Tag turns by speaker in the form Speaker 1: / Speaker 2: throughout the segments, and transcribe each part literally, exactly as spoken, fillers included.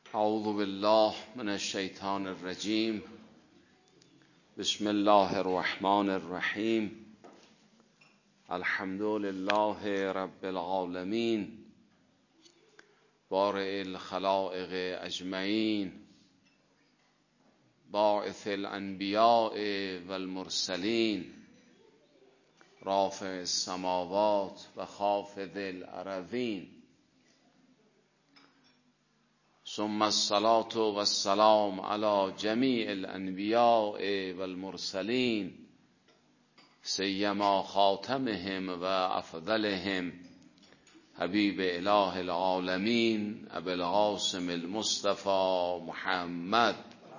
Speaker 1: اعوذ بالله من الشیطان الرجیم. بسم الله الرحمن الرحیم. الحمد لله رب العالمین، بارئ الخلائق اجمعین، باعث الانبیاء والمرسلین، رافع السماوات و خافض الارضین، ثم الصلاة والسلام على جمیع الانبیاء والمرسلین، سیما خاتمهم و افضلهم حبیب اله العالمین ابی القاسم المصطفى محمد.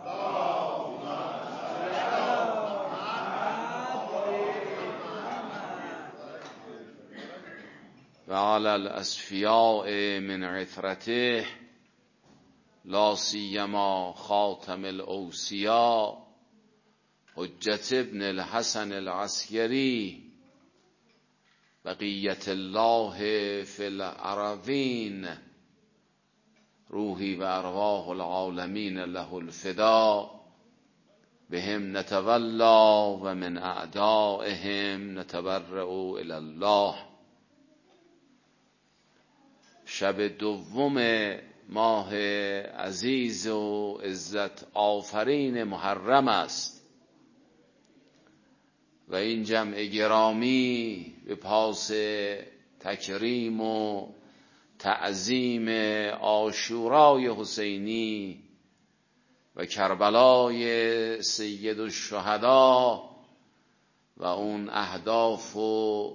Speaker 1: و علی الاصفیاء من عترته، لا سیما خاتم الاوصیاء حجت ابن الحسن العسکری، بقیت الله فی الارضین، روحی و ارواح العالمین له الفدا، بهم نتولا و من اعدائهم نتبرأ الی الله. شب دوم ماه عزیز و عزت آفرین محرم است و این جمع گرامی به پاس تکریم و تعظیم عاشورای حسینی و کربلای سید الشهدا و اون اهداف و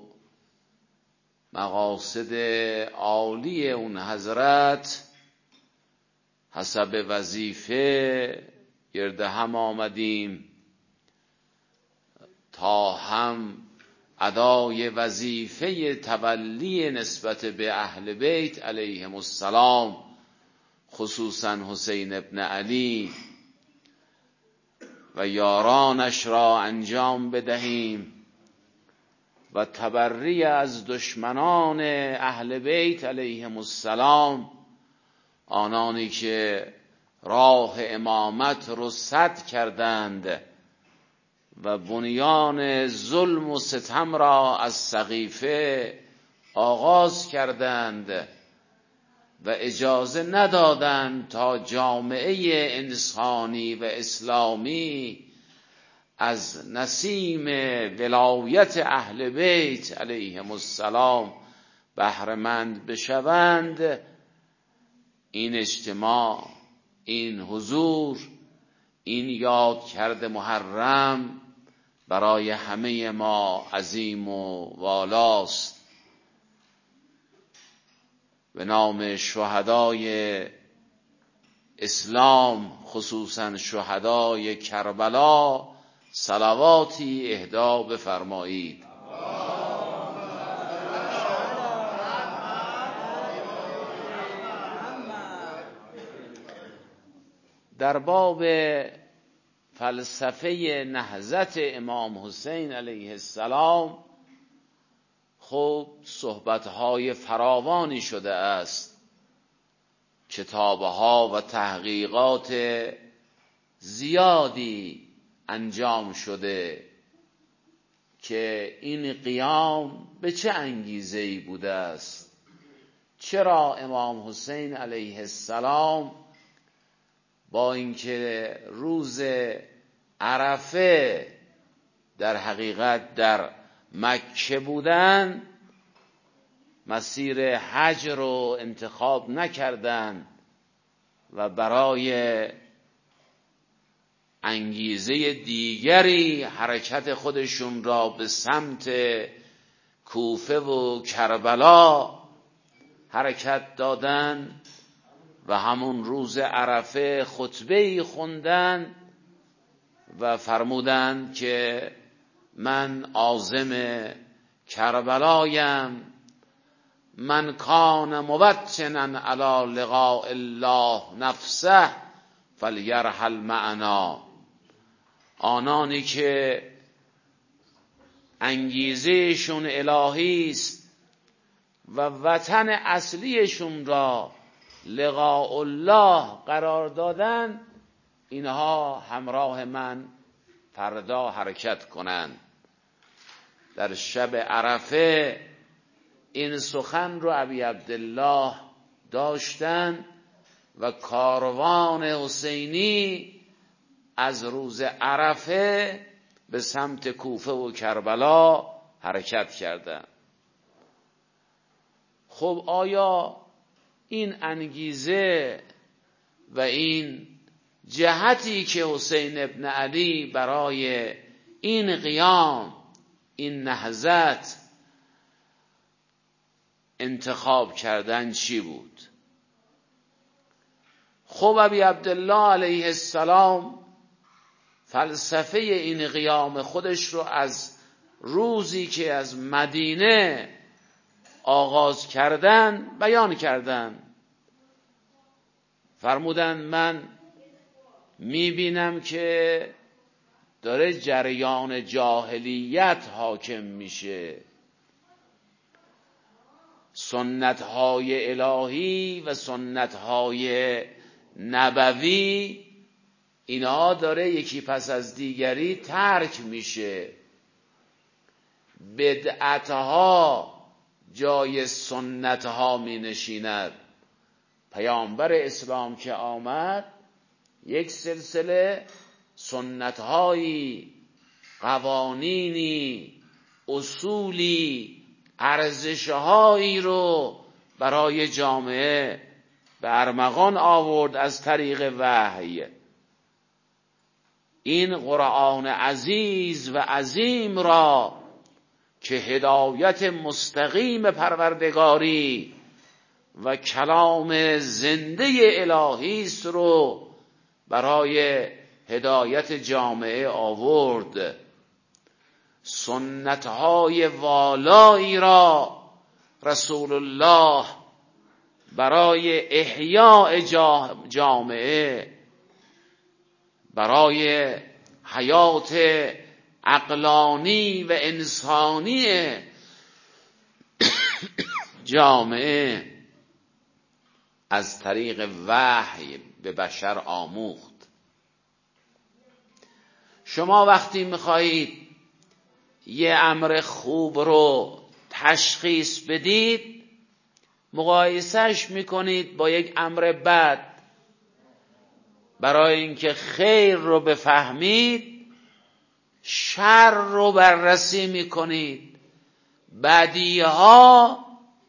Speaker 1: مقاصد عالی اون حضرت حسب وظیفه گرد هم آمدیم تا هم ادای وظیفه تولی نسبت به اهل بیت علیهم السلام، خصوصا حسین ابن علی و یارانش را انجام بدهیم و تبری از دشمنان اهل بیت علیهم السلام، آنانی که راه امامت رو سد کردند و بنیان ظلم و ستم را از سقیفه آغاز کردند و اجازه ندادند تا جامعه انسانی و اسلامی از نسیم ولایت اهل بیت علیهم السلام بهره مند بشوند. این اجتماع، این حضور، این یاد کرده محرم برای همه ما عظیم و والاست. به نام شهدای اسلام، خصوصا شهدای کربلا، صلواتی اهدا بفرمایید. در باب فلسفه نهضت امام حسین علیه السلام خب صحبتهای فراوانی شده است، کتابها و تحقیقات زیادی انجام شده که این قیام به چه انگیزه‌ای بوده است، چرا امام حسین علیه السلام با اینکه روز عرفه در حقیقت در مکه بودن مسیر حج رو انتخاب نکردند و برای انگیزه دیگری حرکت خودشون را به سمت کوفه و کربلا حرکت دادند و همون روز عرفه خطبه‌ای خوندن و فرمودند که من عازم کربلایم، من کان موطنا علی لقاء الله نفسه فلیرحل معنا. آنانی که انگیزهشون الهی است و وطن اصلیشون را لقاء الله قرار دادن، اینها همراه من فردا حرکت کنند. در شب عرفه این سخن رو ابی عبدالله داشتن و کاروان حسینی از روز عرفه به سمت کوفه و کربلا حرکت کردند. خب آیا این انگیزه و این جهتی که حسین ابن علی برای این قیام، این نهضت انتخاب کردن چی بود؟ خب ابی عبدالله علیه السلام فلسفه این قیام خودش رو از روزی که از مدینه آغاز کردن بیان کردن. فرمودن من میبینم که داره جریان جاهلیت حاکم میشه، سنتهای الهی و سنتهای نبوی اینها داره یکی پس از دیگری ترک میشه، بدعتها جای سنتها می نشیند. پیامبر اسلام که آمد یک سلسله سنتهایی، قوانینی، اصولی، ارزشهایی رو برای جامعه به ارمغان آورد از طریق وحی. این قرآن عزیز و عظیم را که هدایت مستقیم پروردگاری و کلام زنده الهی است رو برای هدایت جامعه آورد. سنتهای والایی را رسول الله برای احیاء جامعه، برای حیات عقلانی و انسانی جامعه از طریق وحی به بشر آموخت. شما وقتی میخواهید یه امر خوب رو تشخیص بدید، مقایسهش میکنید با یک امر بد. برای اینکه خیر رو بفهمید شر رو بررسی میکنید، بدیها،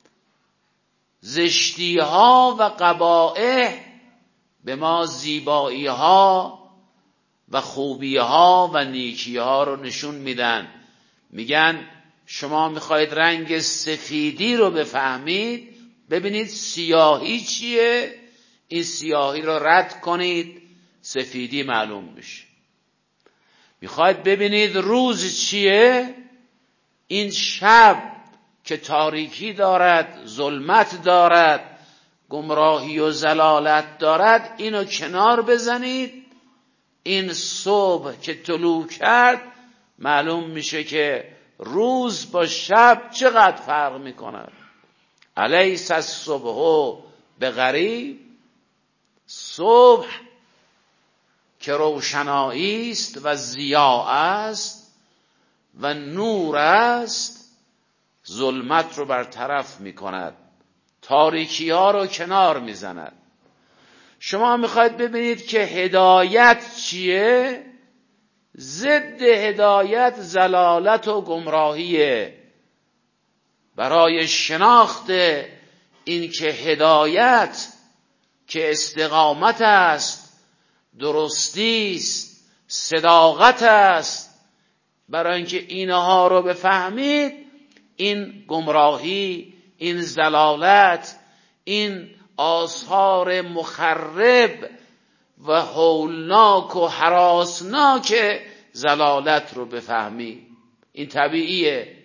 Speaker 1: زشتیها و قبائح به ما زیباییها و خوبیها و نیکیها رو نشون میدن. میگن شما میخواید رنگ سفیدی رو بفهمید، ببینید سیاهی چیه، این سیاهی رو رد کنید، سفیدی معلوم میشه. میخواید ببینید روز چیه، این شب که تاریکی دارد، ظلمت دارد، گمراهی و ضلالت دارد، اینو کنار بزنید، این صبح که طلوع کرد معلوم میشه که روز با شب چقدر فرق میکند. الیس الصبح بقریب، صبح که روشنایی است و ضیاء است و نور است، ظلمت رو برطرف میکند، تاریکی ها رو کنار میزند. شما میخواید ببینید که هدایت چیه؟ ضد هدایت ضلالت و گمراهیه. برای شناخت این که هدایت که استقامت است، درستی است، صداقت است، برای اینکه اینها رو بفهمید، این گمراهی، این ضلالت، این آثار مخرب و هولناک و هراسناک ضلالت رو بفهمید. این طبیعیه.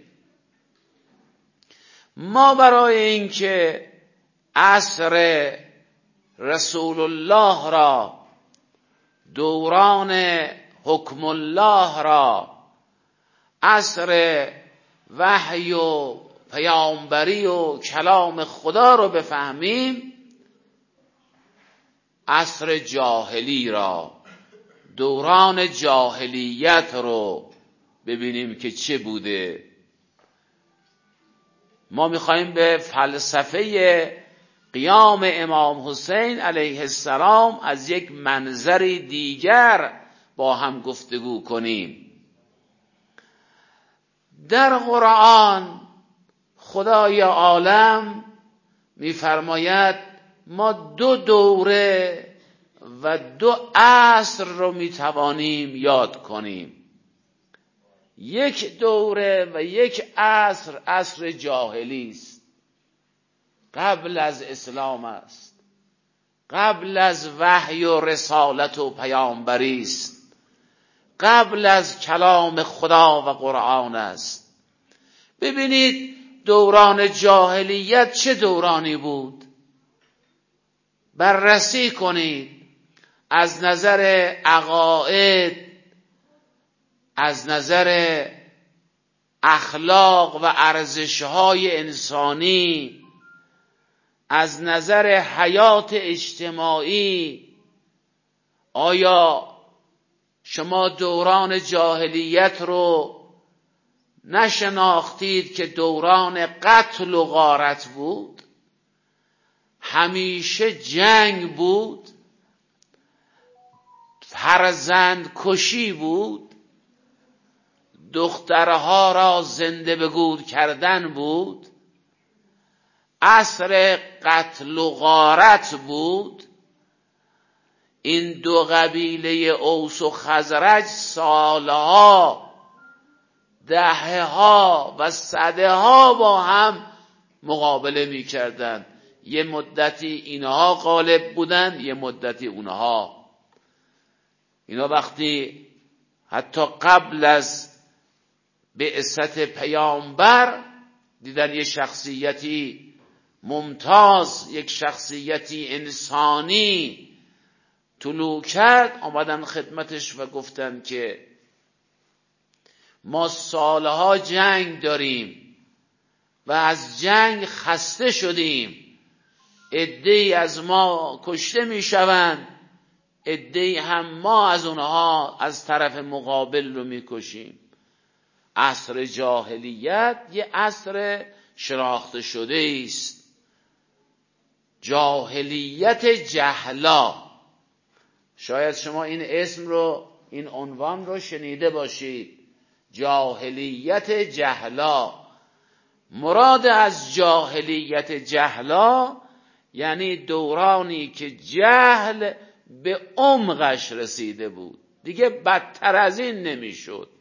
Speaker 1: ما برای اینکه عصر رسول الله را، دوران حکم الله را، عصر وحی و پیامبری و کلام خدا رو بفهمیم، عصر جاهلی را، دوران جاهلیت رو ببینیم که چه بوده. ما میخوایم به فلسفه قیام امام حسین علیه السلام از یک منظری دیگر با هم گفتگو کنیم. در قرآن خدای عالم میفرماید ما دو دوره و دو عصر رو میتوانیم یاد کنیم. یک دوره و یک عصر عصر جاهلی است، قبل از اسلام است، قبل از وحی و رسالت و پیامبری است، قبل از کلام خدا و قرآن است. ببینید دوران جاهلیت چه دورانی بود، بررسی کنید از نظر عقاید، از نظر اخلاق و ارزش‌های انسانی، از نظر حیات اجتماعی. آیا شما دوران جاهلیت رو نشناختید که دوران قتل و غارت بود؟ همیشه جنگ بود، فرزند کشی بود، دخترها را زنده به گور کردن بود، عصر قتل و غارت بود. این دو قبیله اوس و خزرج سالها، دهها و صدها با هم مقابله می کردن. یه مدتی اینها غالب بودن، یه مدتی اونها. اینا وقتی حتی قبل از بعثت پیامبر دیدن یه شخصیتی ممتاز، یک شخصیتی انسانی طلوع کرد، آمدن خدمتش و گفتن که ما سالها جنگ داریم و از جنگ خسته شدیم، عده‌ای از ما کشته میشوند، عده‌ای هم ما از اونها از طرف مقابل رو میکشیم. عصر جاهلیت یه عصر شناخته شده است، جاهلیت جهلا. شاید شما این اسم رو، این عنوان رو شنیده باشید، جاهلیت جهلا. مراد از جاهلیت جهلا یعنی دورانی که جهل به عمقش رسیده بود، دیگه بدتر از این نمیشد.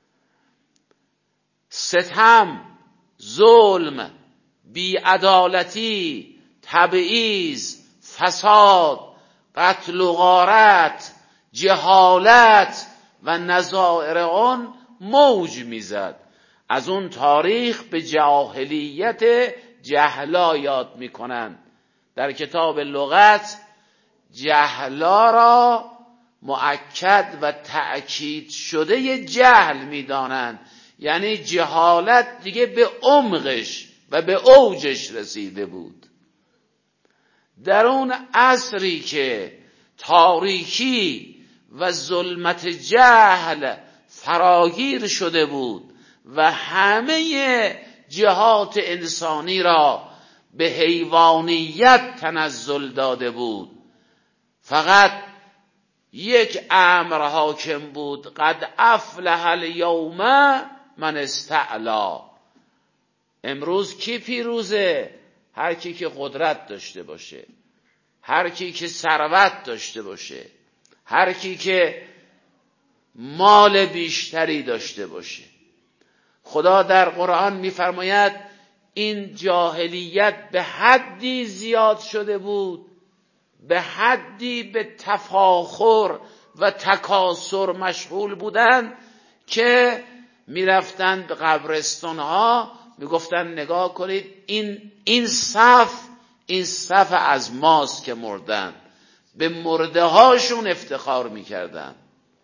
Speaker 1: ستم، ظلم، بیعدالتی، تبعیض، فساد، قتل و غارت، جهالت و نظائر آن موج میزد. از اون تاریخ به جاهلیت جهلا یاد میکنند. در کتاب لغت جهلا را مؤکد و تأکید شده جهل میدانند، یعنی جهالت دیگه به عمقش و به اوجش رسیده بود. در اون عصری که تاریکی و ظلمت جهل فراگیر شده بود و همه جهات انسانی را به حیوانیت تنزل داده بود، فقط یک امر حاکم بود: قد افلح الیوم من استعلا. امروز کی پیروزه؟ هر کی که قدرت داشته باشه، هر کی که ثروت داشته باشه، هر کی که مال بیشتری داشته باشه. خدا در قرآن میفرماید این جاهلیت به حدی زیاد شده بود، به حدی به تفاخر و تکاسر مشغول بودند که میرفتند به قبرستان ها، میگفتن نگاه کنید این این صف این صف از ماست که مردن. به مرده هاشون افتخار میکردن.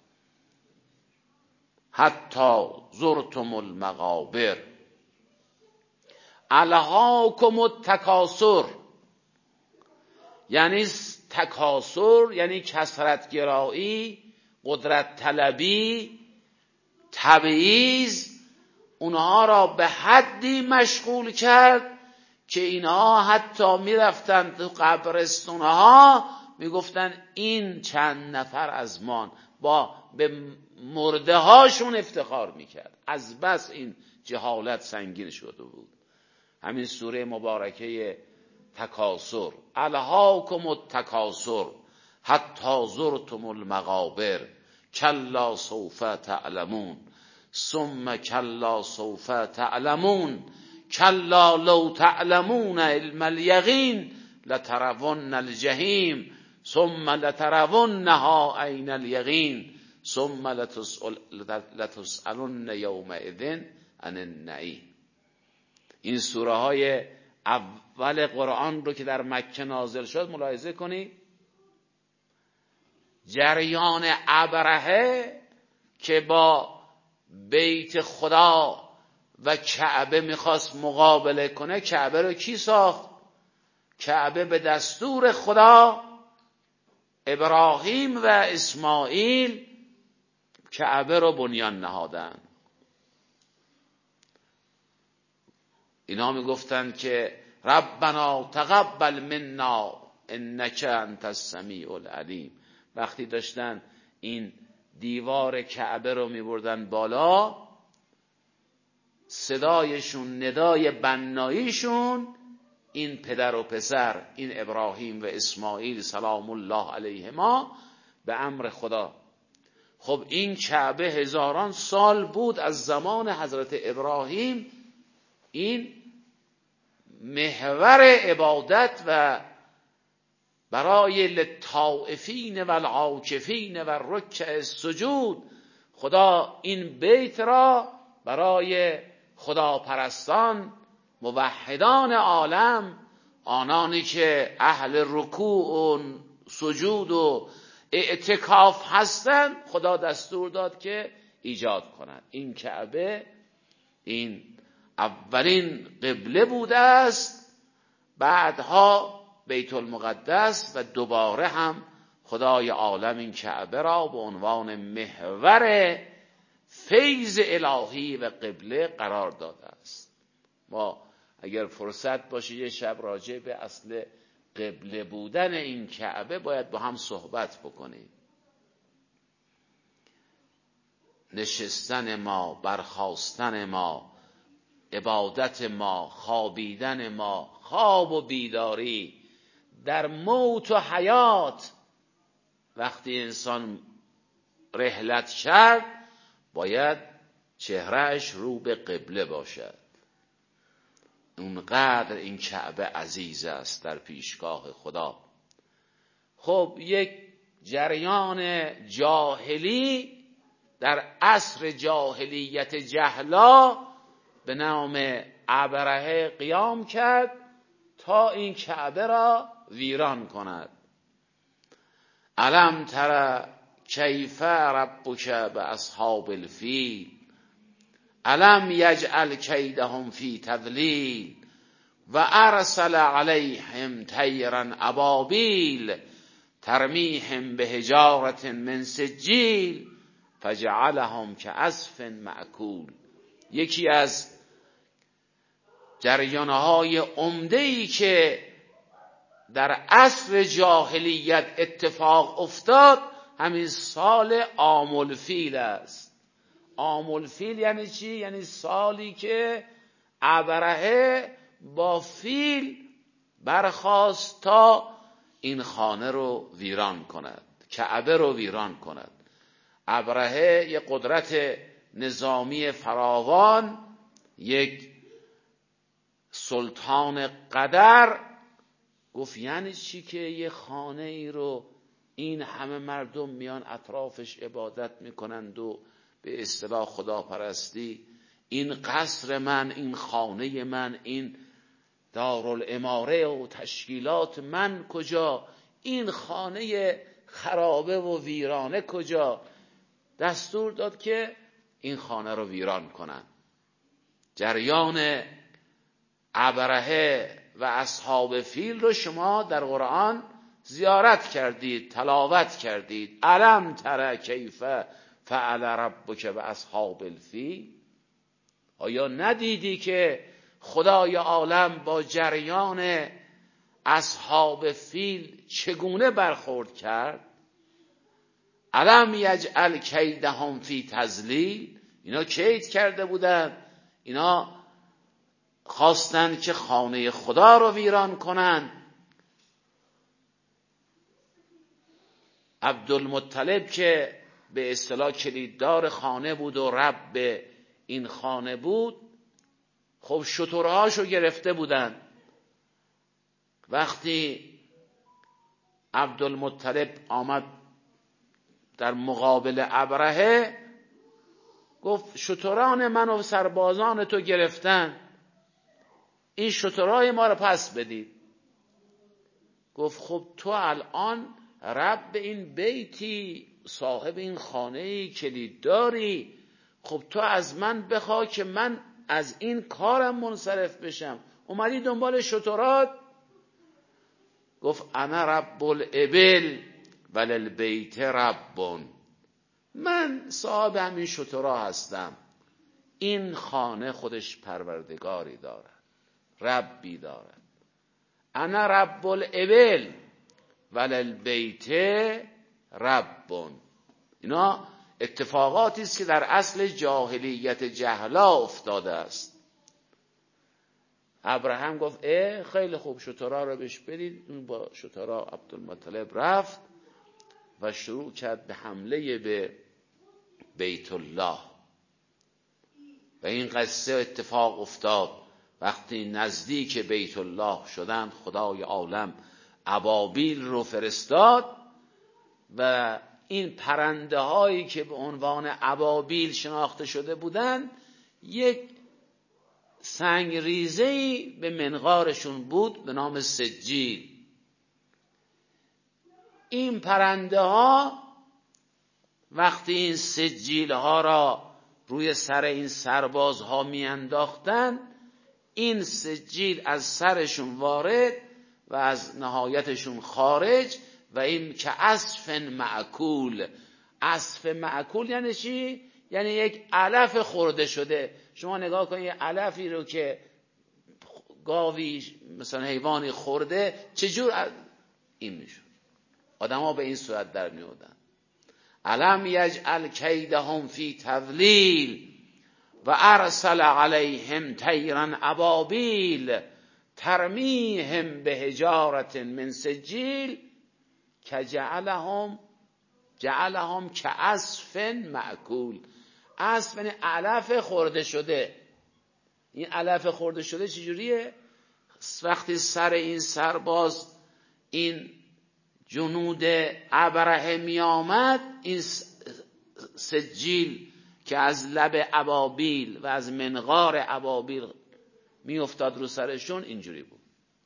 Speaker 1: حتی زرتم المقابر الهاکم التکاثر. یعنی تکاسر، یعنی کثرت گرایی، قدرت طلبی، تبعیض، اونها را به حدی مشغول کرد که اینها حتی میرفتن تو قبرستونها میگفتن این چند نفر از ما، با به مرده هاشون افتخار میکرد، از بس این جهالت سنگین شده بود. همین سوره مبارکه تکاسر، الهاکم التکاسر حتی زرتم المقابر کلا سوف تعلمون ثم کلا سوف تعلمون کلا لو تعلمون علم الیقین لترون الجحیم ثم لترونها عین الیقین ثم لتسألن یومئذ عن النعیم. این سوره های اول قرآن رو که در مکه نازل شد ملاحظه کنید. جریان ابرهه که با بیت خدا و کعبه میخواست مقابله کنه، کعبه رو کی ساخت؟ کعبه به دستور خدا ابراهیم و اسماعیل کعبه رو بنیان نهادن. اینا میگفتن که ربنا تقبل منا انک انت السمیع العلیم. وقتی داشتن این دیوار کعبه رو میبردن بالا، صدایشون، ندای بناییشون، این پدر و پسر، این ابراهیم و اسماعیل سلام الله علیهما، به امر خدا. خب این کعبه هزاران سال بود از زمان حضرت ابراهیم، این محور عبادت و برای للطائفین و العاکفین و رکع السجود، خدا این بیت را برای خداپرستان، موحدان عالم، آنانی که اهل رکوع و سجود و اعتکاف هستند، خدا دستور داد که ایجاد کنند. این کعبه این اولین قبله بوده است، بعدها بیت المقدس، و دوباره هم خدای عالم این کعبه را به عنوان محور فیض الهی و قبله قرار داده است. ما اگر فرصت باشه یه شب راجع به اصل قبله بودن این کعبه باید با هم صحبت بکنیم. نشستن ما، برخاستن ما، عبادت ما، خوابیدن ما، خواب و بیداری، در موت و حیات، وقتی انسان رحلت کرد باید چهرهش رو به قبله باشد. اونقدر این کعبه عزیز است در پیشگاه خدا. خب یک جریان جاهلی در عصر جاهلیت جهلا به نام ابرهه قیام کرد تا این کعبه را ویران کند. الم تر کیف ربک باصحاب الفیل الم یجعل کیدهم فی تضلیل و ارسل علیهم طیرا ابابیل ترمیهم بحجارة من سجیل فجعلهم کعصف مأکول. یکی از جریانهای عمده‌ای که در عصر جاهلیت اتفاق افتاد همین سال عام الفیل است. عام الفیل یعنی چی؟ یعنی سالی که ابرهه با فیل برخاست تا این خانه رو ویران کند، کعبه رو ویران کند. ابرهه یک قدرت نظامی فراوان، یک سلطان قدر، گفت یعنی چی که یه خانه ای رو این همه مردم میان اطرافش عبادت میکنند و به اصطلاح خداپرستی، این قصر من، این خانه من، این دارالاماره و تشکیلات من کجا؟ این خانه خرابه و ویرانه کجا؟ دستور داد که این خانه رو ویران کنن. جریان ابرهه و اصحاب فیل رو شما در قرآن زیارت کردید، تلاوت کردید. الم تر کیف فعل ربک باصحاب الفیل، آیا ندیدی که خدای عالم با جریان اصحاب فیل چگونه برخورد کرد؟ الم یجعل کیدهم فی تضلیل، اینا کید کرده بودن، اینا خواستند که خانه خدا رو ویران کنند. عبدالمطلب که به اصطلاح کلیددار خانه بود و رب این خانه بود، خب شترهاشو گرفته بودن. وقتی عبدالمطلب آمد در مقابل ابرهه، گفت شتران من و سربازان تو گرفتن، این شترهای ما رو پس بدید. گفت خب تو الان رب این بیتی، صاحب این خانه‌ای، کلیدداری، خب تو از من بخوا که من از این کارم منصرف بشم، اومدی دنبال شترات؟ گفت انا رب الابل وللبیت رب، من صاحب همین شترها هستم، این خانه خودش پروردگاری دارد، ربی دارد. انا رب الابل وللبیت رب. اینا اتفاقاتی است که در اصل جاهلیت جهلا افتاده است. ابراهیم گفت اه خیلی خوب، شترها رو بهش بدید. اون با شترها عبدالمطلب رفت و شروع کرد به حمله به بیت الله. و این قصه اتفاق افتاد وقتی نزدیک بیت الله شدند، خدای عالم ابابیل رو فرستاد و این پرنده هایی که به عنوان ابابیل شناخته شده بودند، یک سنگ ریزه‌ای به منقارشون بود به نام سجیل. این پرنده ها وقتی این سجیل ها را روی سر این سرباز ها می انداختن، این سجیل از سرشون وارد و از نهایتشون خارج، و این که اسف معکول. اسف معکول یعنی چی؟ یعنی یک علف خورده شده. شما نگاه کنید علفی رو که گاوی مثلا حیوانی خورده چجور این میشود. آدم ها به این صورت در میودن. الم یجعل کیدهم فی تضلیل و ارسل علیهم طیرا ابابیل ترمیهم به حجارة من سجیل که جعلهم جعلهم کعصف مأکول. عصف یعنی علف خورده شده. این علف خورده شده چجوریه؟ وقتی سر این سرباز، این جنود ابرهه می آمد، این سجیل که از لب ابابیل و از منقار ابابیل می افتاد رو سرشون، اینجوری بود.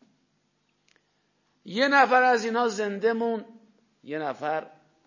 Speaker 1: یه نفر از اینا زنده مون، یه نفر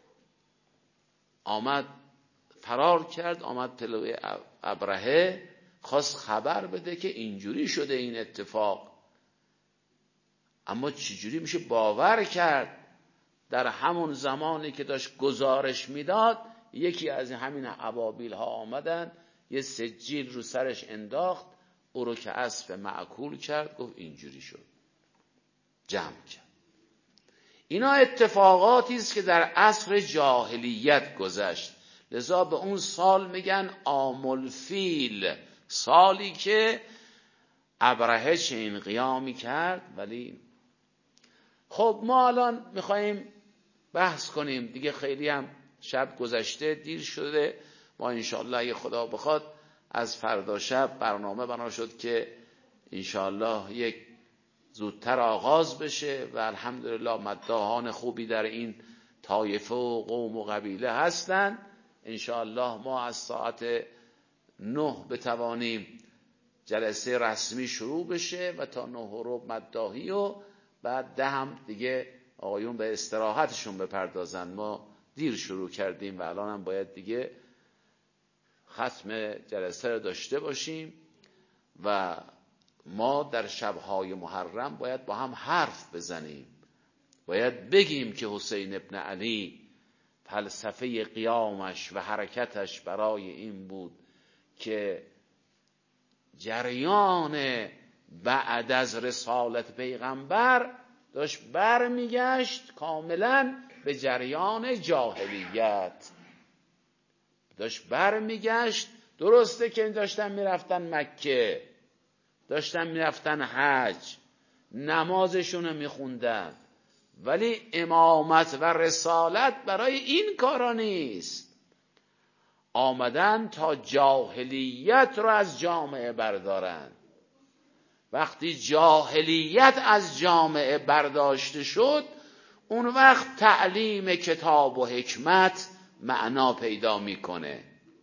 Speaker 1: آمد فرار کرد، آمد پلوی ابرهه، خواست خبر بده که اینجوری شده این اتفاق. اما چجوری میشه باور کرد؟ در همون زمانی که داشت گزارش میداد، یکی از همین ابابیل ها آمدن، یه سجیل رو سرش انداخت، او رو که اسف معکول کرد، گفت اینجوری شد، جمع کرد. اینا اتفاقاتی است که در عصر جاهلیت گذشت. لذا به اون سال میگن عام الفیل، سالی که ابرهه چنین قیامی کرد. ولی خب ما الان میخواییم بحث کنیم دیگه، خیلی هم شب گذشته، دیر شده. ما انشاءالله اگه خدا بخواد از فردا شب برنامه بنا شد که انشاءالله یک زودتر آغاز بشه و الحمدلله مداحان خوبی در این طایفه و قوم و قبیله هستن. انشاءالله ما از ساعت نه بتوانیم جلسه رسمی شروع بشه و تا نه و ربع مداحی و بعد ده هم دیگه آقایون به استراحتشون بپردازن. ما دیر شروع کردیم و الان هم باید دیگه ختم جلسه رو داشته باشیم و ما در شبهای محرم باید با هم حرف بزنیم باید بگیم که حسین ابن علی فلسفه قیامش و حرکتش برای این بود که جریان بعد از رسالت پیغمبر داشت برمیگشت کاملا به جریان جاهلیت، داشت برمیگشت. درسته که داشتن میرفتن مکه، داشتن میرفتن حج، نمازشون رو میخوندن، ولی امامت و رسالت برای این کارا نیست. آمدن تا جاهلیت رو از جامعه بردارن. وقتی جاهلیت از جامعه برداشته شد، اون وقت تعلیم کتاب و حکمت معنا پیدا میکنه،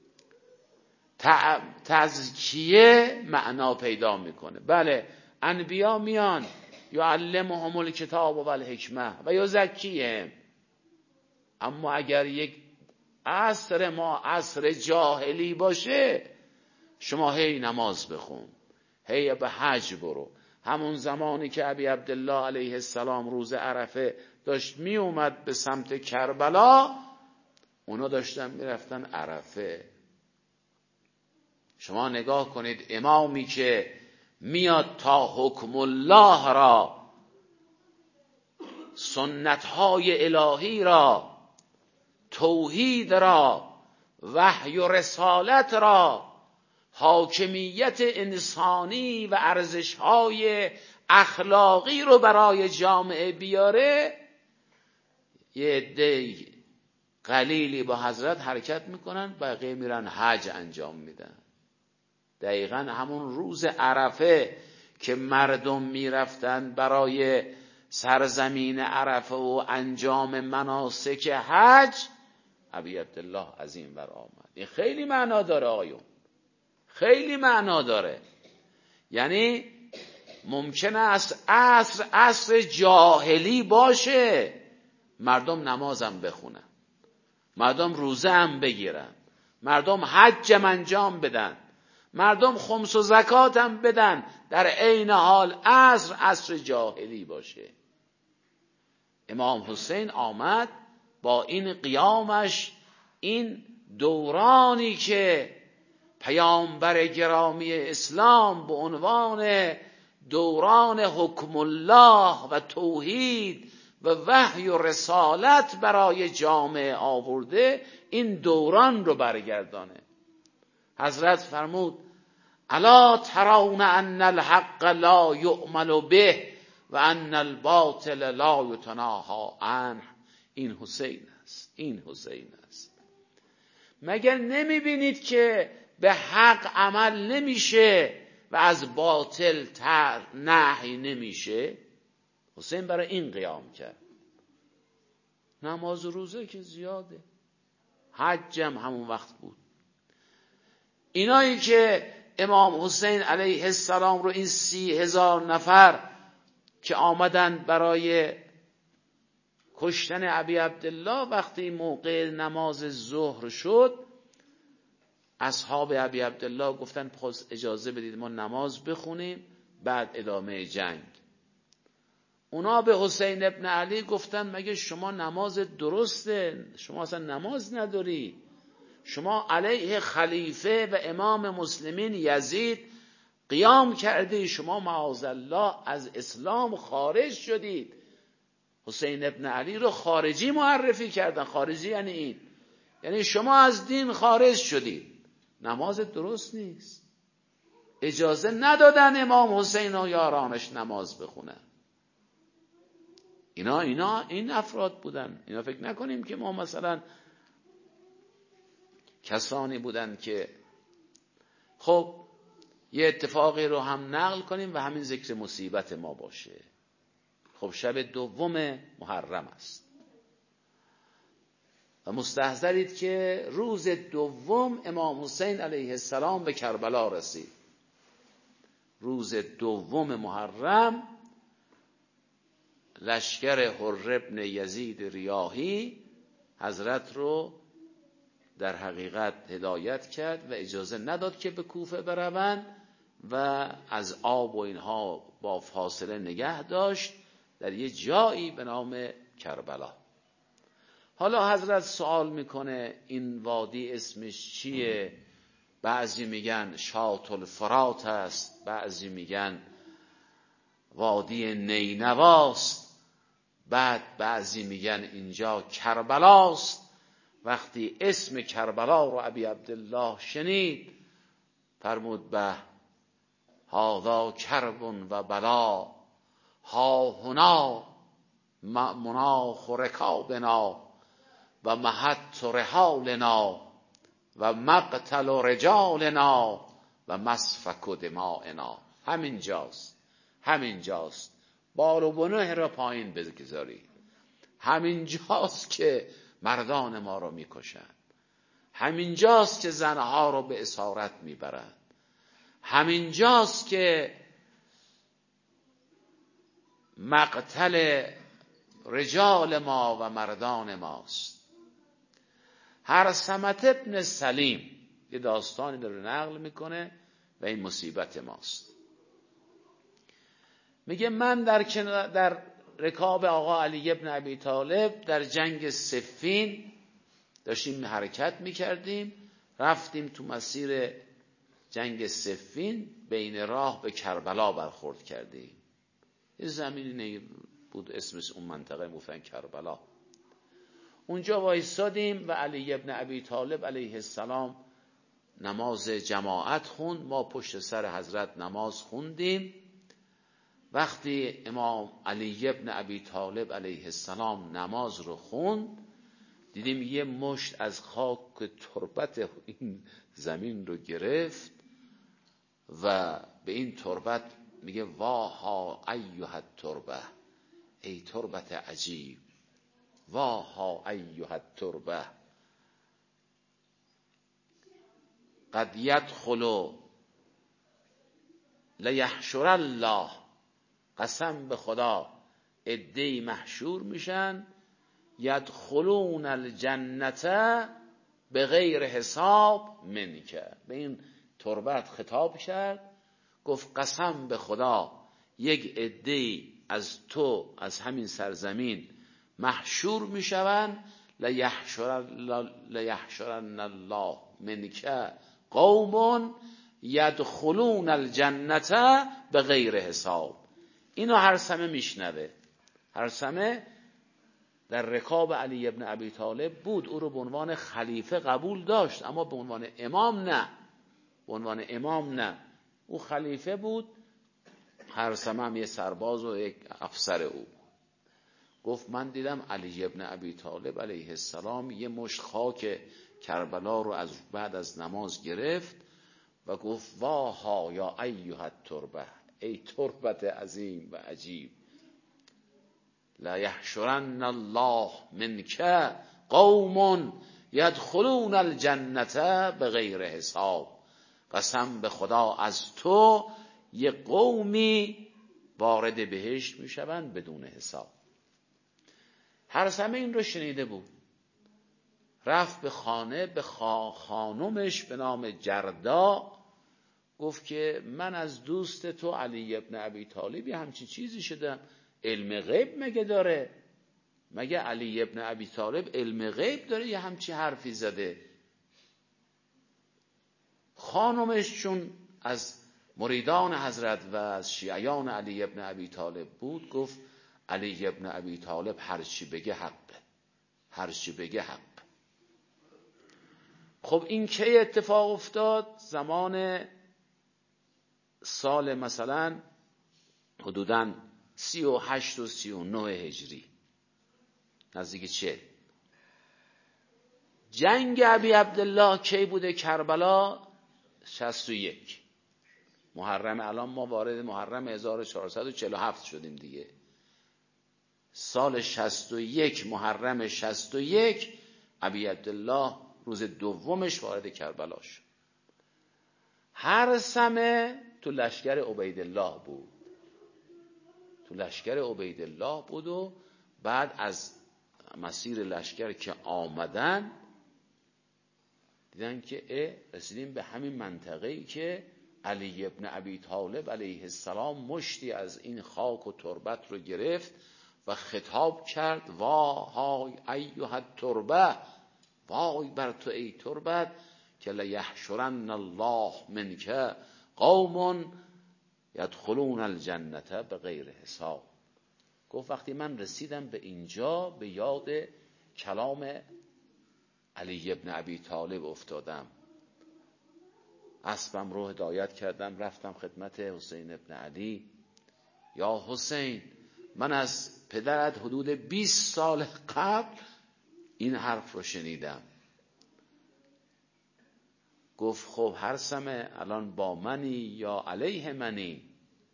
Speaker 1: تزکیه معنا پیدا میکنه. بله، انبیا میان یعلمهم الکتاب و الحکمه و یزکیهم، اما اگر یک عصر ما عصر جاهلی باشه، شما هی نماز بخون، هی به حج برو. همون زمانی که ابی عبدالله علیه السلام روز عرفه داشت می اومد به سمت کربلا، اونا داشتن میرفتن عرفه. شما نگاه کنید، امامی که میاد تا حکم الله را، سنتهای الهی را، توحید را، وحی و رسالت را، حاکمیت انسانی و ارزشهای اخلاقی رو برای جامعه بیاره، یه عده قلیلی با حضرت حرکت میکنن، بقیه میرن حج انجام میدن. دقیقا همون روز عرفه که مردم میرفتن برای سرزمین عرفه و انجام مناسک حج، ابی عبدالله از این ور آمد. این خیلی معنا داره آیون، خیلی معنا داره. یعنی ممکنه است عصر عصر جاهلی باشه، مردم نمازم بخونن، مردم روزه هم بگیرن، مردم حجم انجام بدن، مردم خمس و زکات هم بدن، در عین حال عصر عصر جاهلی باشه. امام حسین آمد با این قیامش، این دورانی که پیامبر گرامی اسلام به عنوان دوران حکم الله و توحید و وحی و رسالت برای جامعه آورده، این دوران رو برگردانه. حضرت فرمود الا ترون ان الحق لا یؤمل به و ان الباطل لا یتناهی عنه. این حسین است، این حسین است. مگر نمیبینید که به حق عمل نمیشه و از باطل تر نهی نمیشه؟ حسین برای این قیام کرد. نماز و روزه که زیاده، حجم همون وقت بود. اینایی که امام حسین علیه السلام رو، این سی هزار نفر که آمدن برای کشتن ابی عبدالله، وقتی موقع نماز ظهر شد، اصحاب ابی عبدالله گفتن پس اجازه بدید ما نماز بخونیم بعد ادامه جنگ. اونا به حسین ابن علی گفتن مگه شما نماز درسته؟ شما اصلا نماز نداری، شما علیه خلیفه و امام مسلمین یزید قیام کردی، شما معاذالله از اسلام خارج شدید. حسین ابن علی رو خارجی معرفی کردن. خارجی یعنی این، یعنی شما از دین خارج شدید، نماز درست نیست. اجازه ندادن امام حسین و یارانش نماز بخونن. اینا اینا این افراد بودن. اینا فکر نکنیم که ما مثلا کسانی بودن که، خب یه اتفاقی رو هم نقل کنیم و همین ذکر مصیبت ما باشه. خب شب دوم محرم است و مستحضرید که روز دوم امام حسین علیه السلام به کربلا رسید. روز دوم محرم لشکر حر ابن یزید ریاحی حضرت رو در حقیقت هدایت کرد و اجازه نداد که به کوفه بروند و از آب و اینها با فاصله نگه داشت. در یه جایی به نام کربلا. حالا حضرت سوال میکنه این وادی اسمش چیه؟ بعضی میگن شاط الفرات است، بعضی میگن وادی نینواست، بعد بعضی میگن اینجا کربلاست. وقتی اسم کربلا رو ابی عبدالله شنید فرمود به هذا کرب و بلا ها هنا مناخ رکابنا و محط رحالنا و مقتل رجالنا و مسفک دمائنا. همین جاست، همین جاست. بار و بنه را پایین بگذارید. همین جاست که مردان ما رو میکشند. همین جاست که زنها رو به اسارت میبرند. همین جاست که مقتل رجال ما و مردان ماست. هرثمة ابن سلیم یه داستانی رو نقل میکنه و این مصیبت ماست. میگه من در در رکاب آقا علی ابن ابی طالب در جنگ صفین داشتیم حرکت میکردیم، رفتیم تو مسیر جنگ صفین، بین راه به کربلا برخورد کردیم. یه زمینی بود اسمش اون منطقه موفن کربلا. اونجا وایسادیم و علی ابن ابی طالب علیه السلام نماز جماعت خوند. ما پشت سر حضرت نماز خوندیم. وقتی امام علی ابن ابی طالب علیه السلام نماز رو خوند دیدیم یه مشت از خاک تربت این زمین رو گرفت و به این تربت میگه واها ایها التربه، ای تربت عجیب، واها ایها التربه قد یدخل لیحشر الله. قسم به خدا عده‌ای محشور میشن یدخلون الجنت به غیر حساب منکه. به این تربت خطاب کرد، گفت قسم به خدا یک عده‌ای از تو از همین سرزمین محشور میشوند لیحشرن الله منکه قوم یدخلون الجنت به غیر حساب. اینو هرثمه میشنوه. هرثمه در رکاب علی ابن ابی طالب بود، او رو به عنوان خلیفه قبول داشت اما به عنوان امام نه، به عنوان امام نه. او خلیفه بود، هرثمه هم یه سرباز و یک افسر او. گفت من دیدم علی ابن ابی طالب علیه السلام یه مشت خاک کربلا رو از بعد از نماز گرفت و گفت واها یا ایها التربه، ای تربت عظیم و عجیب، لا یحشرن الله منک قوم یدخلون الجنت به غیر حساب. قسم به خدا از تو یه قومی وارد بهشت میشوند بدون حساب. هرثمه این رو شنیده بود، رفت به خانه به خانمش به نام جردا، گفت که من از دوست تو علی ابن ابی طالب همچی چیزی شدم. علم غیب مگه داره؟ مگه علی ابن ابی طالب علم غیب داره یه همچی حرفی زده؟ خانمش چون از مریدان حضرت و از شیعیان علی ابن ابی طالب بود، گفت علی ابن ابی طالب هر چی بگه حقه، هر چی بگه حق. خب این کی اتفاق افتاد؟ زمان سال مثلا حدوداً سی و هشت و سی و نه هجری، نزدیک چه جنگ ابی عبدالله کی بوده؟ کربلا شصت و یک محرم. الان ما وارد محرم هزار و چهارصد و چهل و هفت شدیم دیگه. سال شصت و یک محرم شصت و یک ابی عبدالله روز دومش وارد کربلا شد. هرثمه تو لشکر عبیدالله بود، تو لشکر عبیدالله بود و بعد از مسیر لشکر که آمدن دیدن که رسیدیم به همین منطقه‌ای که علی ابن ابی طالب علیه السلام مشتی از این خاک و تربت رو گرفت و خطاب کرد وای ایها التربه، وای بر تو ای تربت، که لیحشرن الله منک قوم یدخلون الجنه بغیر حساب. گفت وقتی من رسیدم به اینجا به یاد کلام علی ابن ابی طالب افتادم، اسبم رو هدایت کردم، رفتم خدمت حسین ابن علی. یا حسین، من از پدرت حدود بیست سال قبل این حرف رو شنیدم. گفت خب هر سمه الان با منی یا علیه منی؟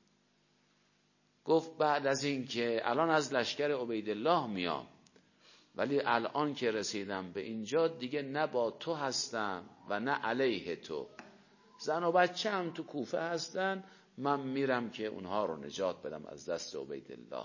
Speaker 1: گفت بعد از این که الان از لشکر عبیدالله میام، ولی الان که رسیدم به اینجا دیگه نه با تو هستم و نه علیه تو. زن و بچه هم تو کوفه هستن، من میرم که اونها رو نجات بدم از دست عبیدالله.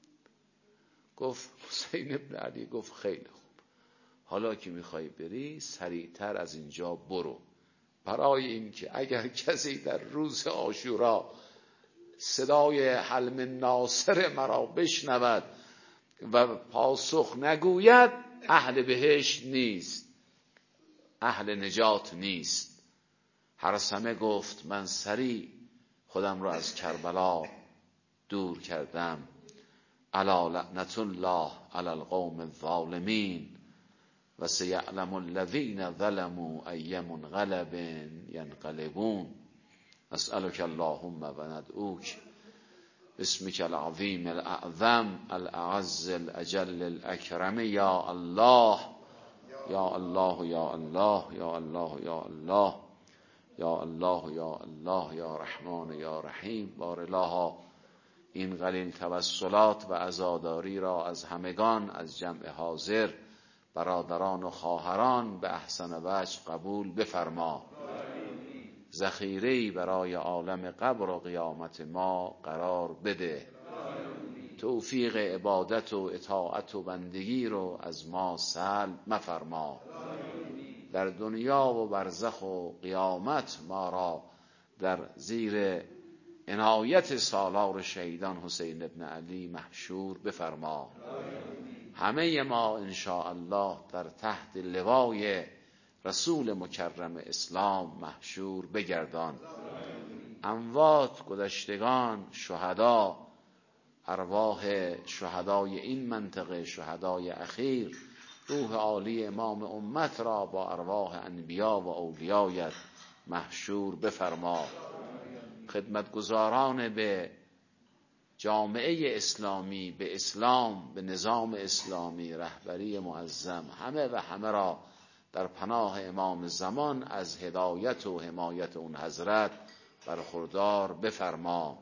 Speaker 1: گفت حسین ابن علی گفت خیلی خوب، حالا که میخوای بری سریعتر از اینجا برو، برای اینکه اگر کسی در روز عاشورا صدای حل من ناصر مرا بشنود و پاسخ نگوید، اهل بهشت نیست، اهل نجات نیست. هرثمه گفت من سریع خودم رو از کربلا دور کردم. الا لعنت الله علی القوم الظالمین و سیعلم الذین ظلموا ای منقلب ینقلبون. اسألک اللهم و ندعوک باسمک العظیم الاعظم الاعز الاجل الاکرم یا الله یا الله یا الله یا الله یا الله یا الله یا الله یا رحمان یا رحیم. بار الها این قلیل توسلات و عزاداری را از همگان از جمع حاضر، برادران و خواهران به احسن وجه قبول بفرما. ذخیره‌ای برای عالم قبر و قیامت ما قرار بده. توفیق عبادت و اطاعت و بندگی رو از ما سلب مفرما. در دنیا و برزخ و قیامت ما را در زیر عنایت سالار شهیدان حسین ابن علی محشور بفرما. همه ما ان شاء الله در تحت لوای رسول مکرم اسلام محشور بگردان. اموات، گذشتگان، شهدا، ارواح شهدای این منطقه، شهدای اخیر، روح عالی امام امت را با ارواح انبیا و اولیایت محشور بفرما. خدمتگزاران به جامعه اسلامی، به اسلام، به نظام اسلامی، رهبری معظم، همه و همه را در پناه امام زمان از هدایت و حمایت اون حضرت برخوردار بفرما.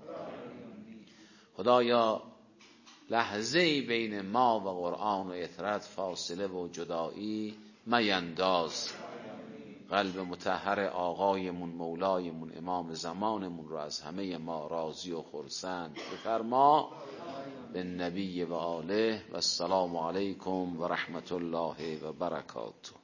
Speaker 1: خدایا لحظه‌ای بین ما و قرآن و اطرت فاصله و جدایی مینداز. قلب مطهر آقایمون، مولایمون، امام زمانمون رو از همه ما راضی و خرسند بفرما. به نبی و آله و السلام علیکم و رحمت الله و برکاته.